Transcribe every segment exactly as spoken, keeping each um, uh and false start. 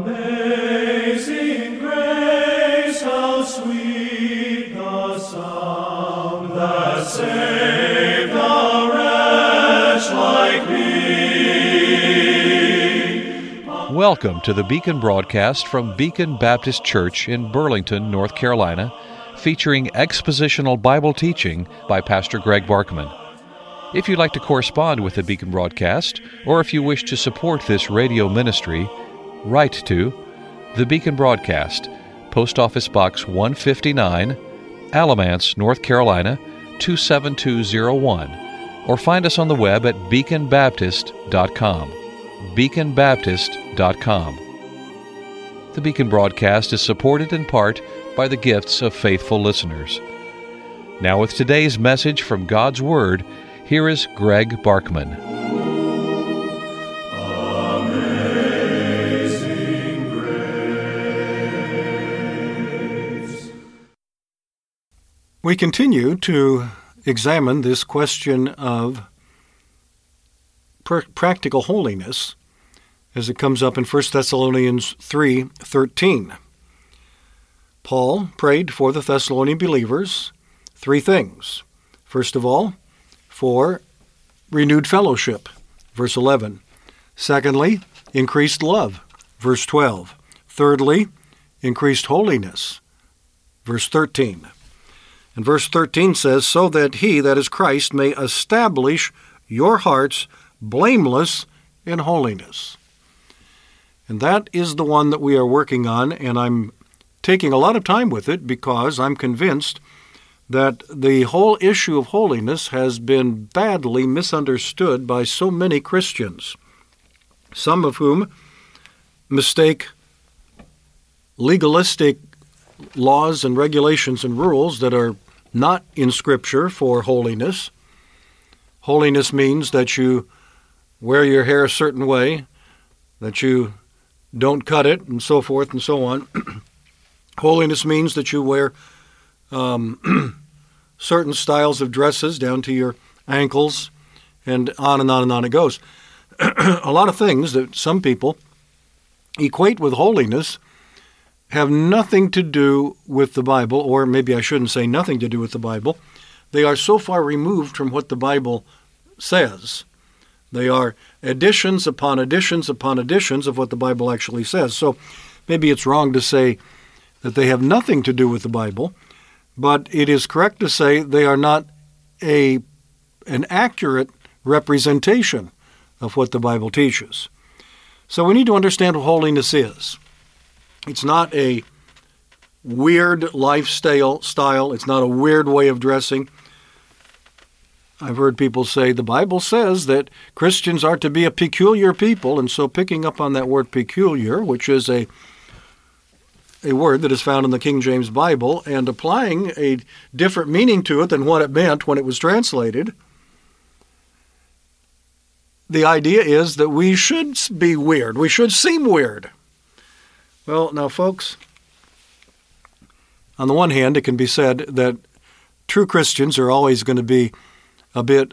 Amazing grace, how sweet the sound that saved a wretch like me. Welcome to the Beacon broadcast from Beacon Baptist Church in Burlington, North Carolina, featuring expositional Bible teaching by Pastor Greg Barkman. If you'd like to correspond with the Beacon broadcast, or if you wish to support this radio ministry, write to the Beacon Broadcast, Post Office Box one fifty-nine, Alamance, North Carolina, two seven two zero one, or find us on the web at beacon baptist dot com. beacon baptist dot com. The Beacon broadcast is supported in part by the gifts of faithful listeners. Now with today's message from God's Word, here is Greg Barkman. Amazing grace. We continue to examine this question of pr- practical holiness as it comes up in First Thessalonians three thirteen. Paul prayed for the Thessalonian believers three things. First of all, for renewed fellowship, verse eleven. Secondly, increased love, verse twelve. Thirdly, increased holiness, verse thirteen. And verse thirteen says, so that he, that is Christ, may establish your hearts blameless in holiness. And that is the one that we are working on, and I'm taking a lot of time with it because I'm convinced that the whole issue of holiness has been badly misunderstood by so many Christians, some of whom mistake legalistic laws and regulations and rules that are not in Scripture for holiness. Holiness means that you wear your hair a certain way, that you don't cut it, and so forth and so on. Holiness means that you wear um, certain styles of dresses down to your ankles, and on and on and on it goes. A lot of things that some people equate with holiness have nothing to do with the Bible, or maybe I shouldn't say nothing to do with the Bible. They are so far removed from what the Bible says. They are additions upon additions upon additions of what the Bible actually says. So maybe it's wrong to say that they have nothing to do with the Bible, but it is correct to say they are not a an accurate representation of what the Bible teaches. So we need to understand what holiness is. It's not a weird lifestyle style. It's not a weird way of dressing. I've heard people say the Bible says that Christians are to be a peculiar people, and so picking up on that word peculiar, which is a a word that is found in the King James Bible, and applying a different meaning to it than what it meant when it was translated, the idea is that we should be weird. We should seem weird. Well, now, folks, on the one hand, it can be said that true Christians are always going to be a bit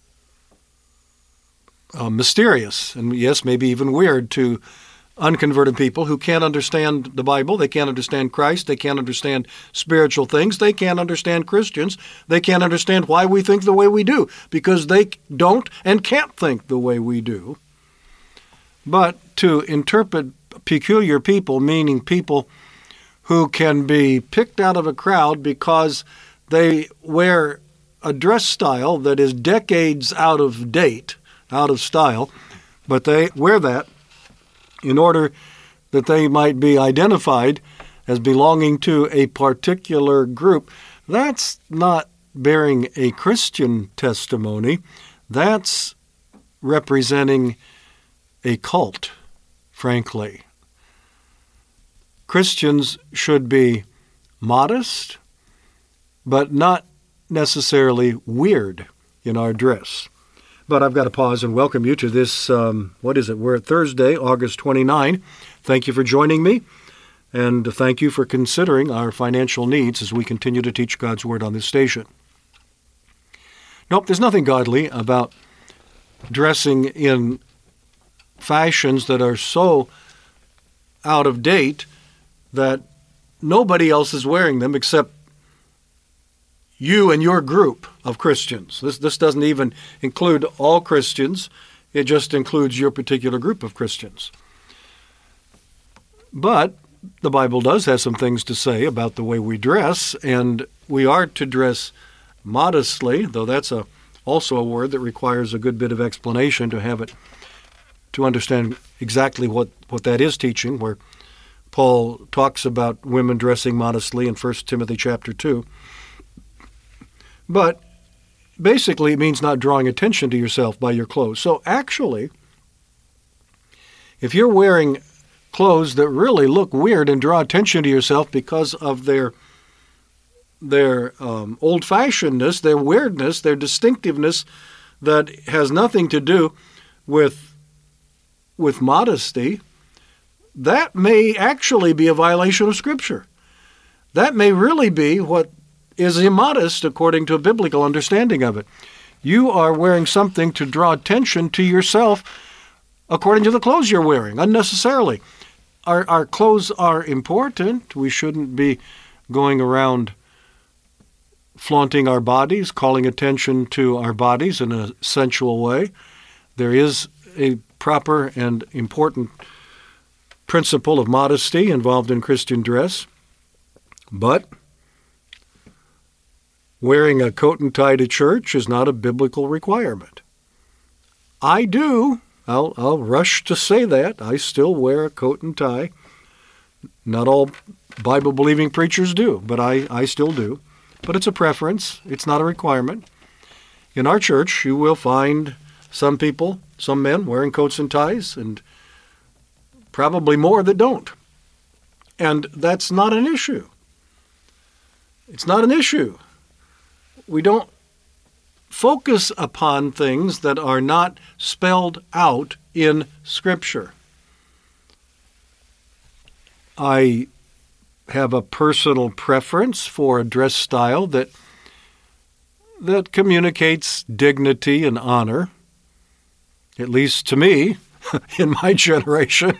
uh, mysterious, and yes, maybe even weird to unconverted people who can't understand the Bible, they can't understand Christ, they can't understand spiritual things, they can't understand Christians, they can't understand why we think the way we do, because they don't and can't think the way we do. But to interpret peculiar people, meaning people who can be picked out of a crowd because they wear a dress style that is decades out of date, out of style, but they wear that in order that they might be identified as belonging to a particular group. That's not bearing a Christian testimony. That's representing a cult, frankly. Christians should be modest, but not necessarily weird in our dress. But I've got to pause and welcome you to this, um, what is it? We're at Thursday, August twenty-ninth. Thank you for joining me, and thank you for considering our financial needs as we continue to teach God's Word on this station. Nope, there's nothing godly about dressing in fashions that are so out of date that nobody else is wearing them except you and your group of Christians. This, this doesn't even include all Christians. It just includes your particular group of Christians. But the Bible does have some things to say about the way we dress, and we are to dress modestly, though that's a, also a word that requires a good bit of explanation to have it, to understand exactly what, what that is teaching, where Paul talks about women dressing modestly in First Timothy chapter two. But basically it means not drawing attention to yourself by your clothes. So actually, if you're wearing clothes that really look weird and draw attention to yourself because of their their um, old-fashionedness, their weirdness, their distinctiveness that has nothing to do with, with modesty, that may actually be a violation of Scripture. That may really be what is immodest according to a biblical understanding of it. You are wearing something to draw attention to yourself according to the clothes you're wearing, unnecessarily. Our, our clothes are important. We shouldn't be going around flaunting our bodies, calling attention to our bodies in a sensual way. There is a proper and important principle of modesty involved in Christian dress, but wearing a coat and tie to church is not a biblical requirement. I do. I'll, I'll rush to say that. I still wear a coat and tie. Not all Bible-believing preachers do, but I, I still do. But it's a preference. It's not a requirement. In our church, you will find some people, some men, wearing coats and ties, and probably more that don't. And that's not an issue. It's not an issue. We don't focus upon things that are not spelled out in Scripture. I have a personal preference for a dress style that that communicates dignity and honor, at least to me, in my generation.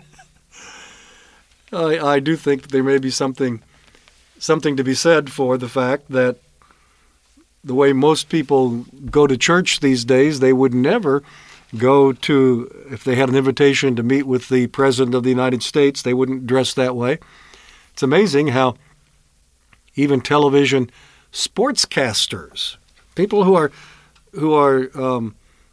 I, I do think that there may be something something to be said for the fact that the way most people go to church these days, they would never go to, if they had an invitation to meet with the President of the United States, they wouldn't dress that way. It's amazing how even television sportscasters, people who are who are um,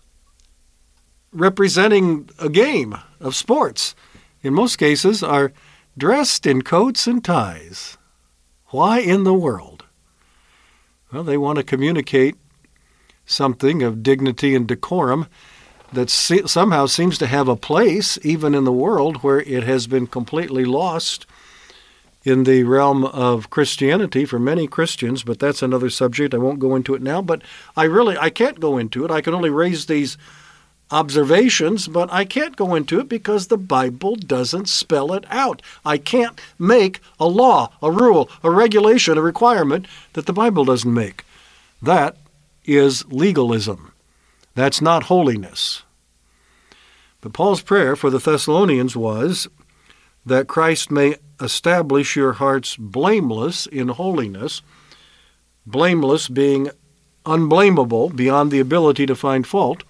representing a game of sports, in most cases are dressed in coats and ties. Why in the world? Well, they want to communicate something of dignity and decorum that se- somehow seems to have a place even in the world where it has been completely lost in the realm of Christianity for many Christians, but that's another subject. I won't go into it now, but I really, I can't go into it. I can only raise these observations, but I can't go into it because the Bible doesn't spell it out. I can't make a law, a rule, a regulation, a requirement that the Bible doesn't make. That is legalism. That's not holiness. But Paul's prayer for the Thessalonians was that Christ may establish your hearts blameless in holiness, blameless being unblameable beyond the ability to find fault.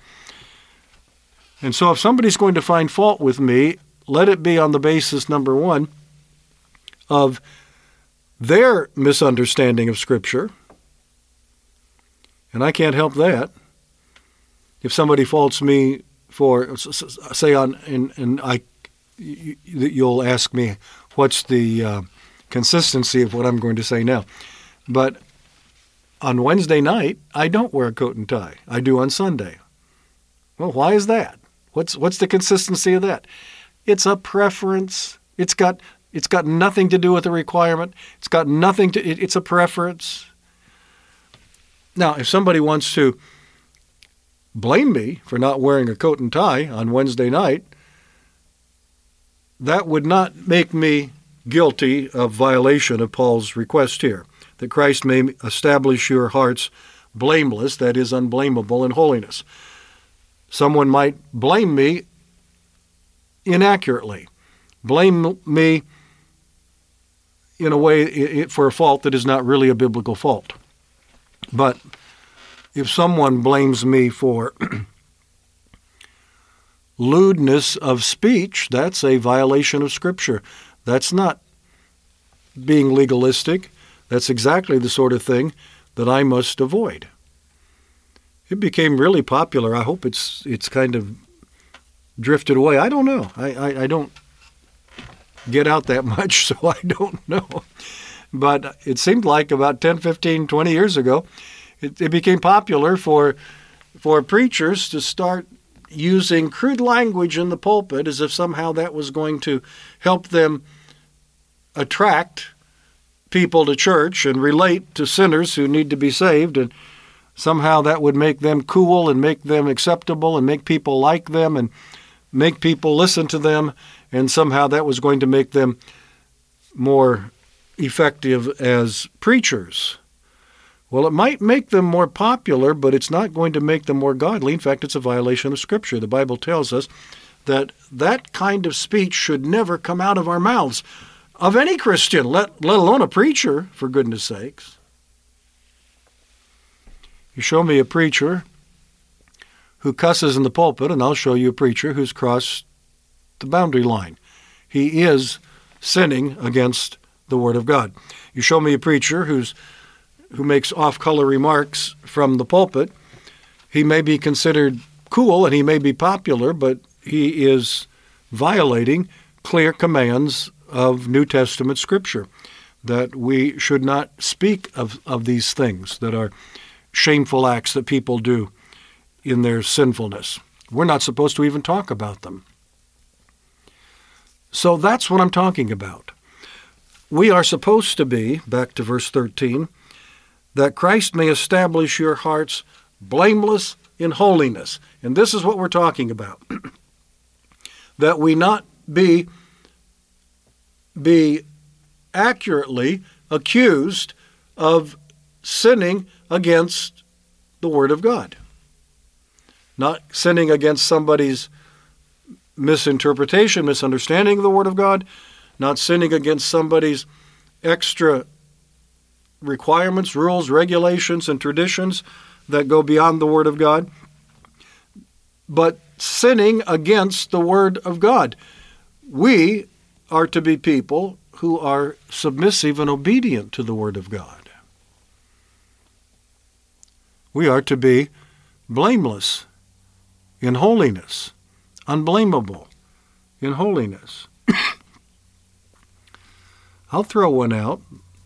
And so if somebody's going to find fault with me, let it be on the basis, number one, of their misunderstanding of Scripture. And I can't help that. If somebody faults me for, say, on, and, and I, you'll ask me, what's the uh, consistency of what I'm going to say now? But on Wednesday night, I don't wear a coat and tie. I do on Sunday. Well, why is that? What's what's the consistency of that? It's a preference. It's got it's got nothing to do with a requirement. It's got nothing to. It, it's a preference. Now, if somebody wants to blame me for not wearing a coat and tie on Wednesday night, that would not make me guilty of violation of Paul's request here, that Christ may establish your hearts blameless, that is, unblameable in holiness. Someone might blame me inaccurately. blame me in a way for a fault that is not really a biblical fault. But if someone blames me for lewdness of speech, that's a violation of Scripture. That's not being legalistic. That's exactly the sort of thing that I must avoid. It became really popular. I hope it's it's kind of drifted away. I don't know. I, I, I don't get out that much, so I don't know. But it seemed like about ten, fifteen, twenty years ago, it, it became popular for for preachers to start using crude language in the pulpit as if somehow that was going to help them attract people to church and relate to sinners who need to be saved, and somehow that would make them cool and make them acceptable and make people like them and make people listen to them, and somehow that was going to make them more effective as preachers. Well, it might make them more popular, but it's not going to make them more godly. In fact, it's a violation of Scripture. The Bible tells us that that kind of speech should never come out of our mouths, of any Christian, let, let alone a preacher, for goodness sakes. You show me a preacher who cusses in the pulpit, and I'll show you a preacher who's crossed the boundary line. He is sinning against the Word of God. You show me a preacher who's who makes off-color remarks from the pulpit. He may be considered cool and he may be popular, but he is violating clear commands of New Testament Scripture, that we should not speak of, of these things that are shameful acts that people do in their sinfulness. We're not supposed to even talk about them. So that's what I'm talking about. We are supposed to be, back to verse thirteen, that Christ may establish your hearts blameless in holiness. And this is what we're talking about. That we not be, be accurately accused of sinning against the Word of God. Not sinning against somebody's misinterpretation, misunderstanding of the Word of God, not sinning against somebody's extra requirements, rules, regulations, and traditions that go beyond the Word of God, but sinning against the Word of God. We are to be people who are submissive and obedient to the Word of God. We are to be blameless in holiness, unblameable in holiness. I'll throw one out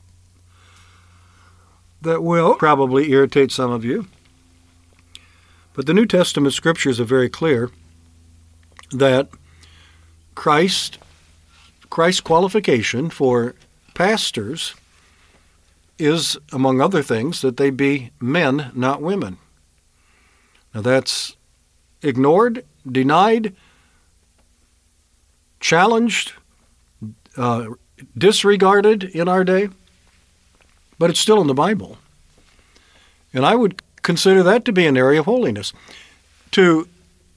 that will probably irritate some of you. But the New Testament Scriptures are very clear that Christ, Christ's qualification for pastors is, among other things, that they be men, not women. Now that's ignored, denied, challenged, uh, disregarded in our day, but it's still in the Bible. And I would consider that to be an area of holiness. To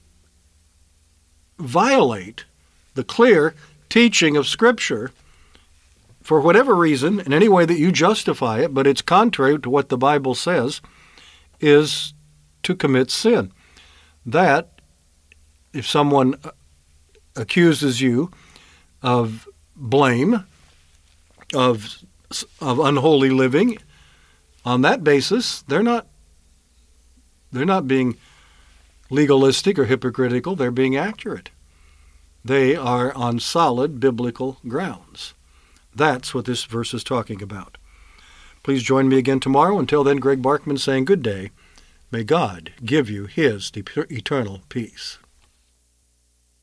violate the clear teaching of Scripture for whatever reason, in any way that you justify it, but it's contrary to what the Bible says, is to commit sin. That, if someone accuses you of blame, of of unholy living, on that basis, they're not they're not being legalistic or hypocritical. They're being accurate. They are on solid biblical grounds. That's what this verse is talking about. Please join me again tomorrow. Until then, Greg Barkman saying good day. May God give you His eternal peace.